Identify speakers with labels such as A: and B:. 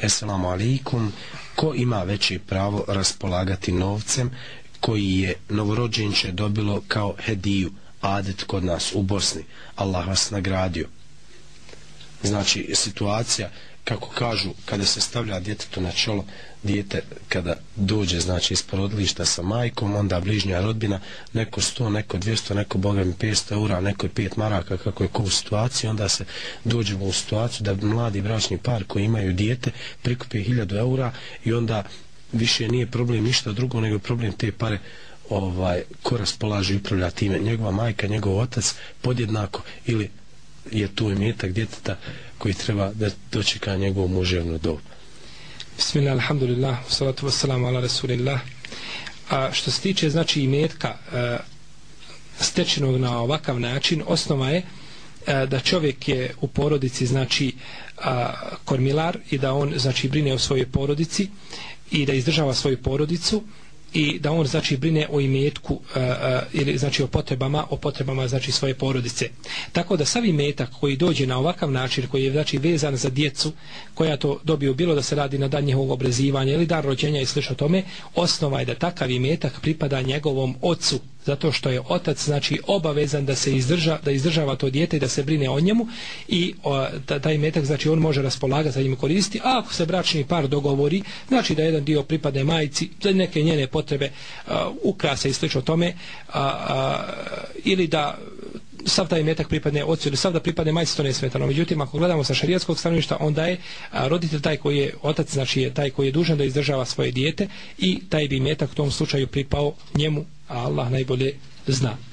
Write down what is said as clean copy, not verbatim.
A: Esselamu alaikum, ko ima veće pravo raspolagati novcem koji je novorođenče dobilo kao hediju, adet kod nas u Bosni? Allah vas nagradio. Znači, situacija, kako kažu, kada se stavlja djetetu na čelo, dijete kada dođe, znači, iz porodilišta sa majkom, onda bližnja rodbina, neko 100, neko 200, neko boga mi 500 eura, neko je 5 maraka, kako je ko u situaciji, onda se dođemo u situaciju da mladi bračni par koji imaju dijete prikupe 1000 eura i onda više nije problem ništa drugo, nego je problem te pare ko raspolaže i upravlja time, njegova majka, njegov otac podjednako, ili je tu imetak djeteta koji treba da dočeka njegovu muževnu dob.
B: Bismillah, alhamdulillah, salatu wassalamu ala rasulillah. Što se tiče, znači, imetka stečenog na ovakav način, osnova je da čovjek je u porodici, znači, kormilar i da on, znači, brine o svojoj porodici i da izdržava svoju porodicu i da on, znači, brine o imetku ili, znači, o potrebama znači svoje porodice. Tako da sav imetak koji dođe na ovakav način, koji je, znači, vezan za djecu koja to dobiju, bilo da se radi na dan njihovog obrazivanja ili dan rođenja i slično tome, osnova je da takav imetak pripada njegovom ocu, zato što je otac, znači, obavezan da se izdržava to dijete i da se brine o njemu i taj imetak, znači, on može raspolagati za njim koristiti, a ako se bračni par dogovori, znači da jedan dio pripade majci za neke njene potrebe, ukrase i slično tome, ili da sav taj imetak pripadne ocu ili sav da pripadne majci, to ne smetano. Međutim, ako gledamo sa šerijatskog stanovišta, onda je roditelj taj koji je otac, znači je taj koji je dužan da izdržava svoje dijete i taj bi imetak u tom slučaju pripao njemu, a Allah najbolje zna.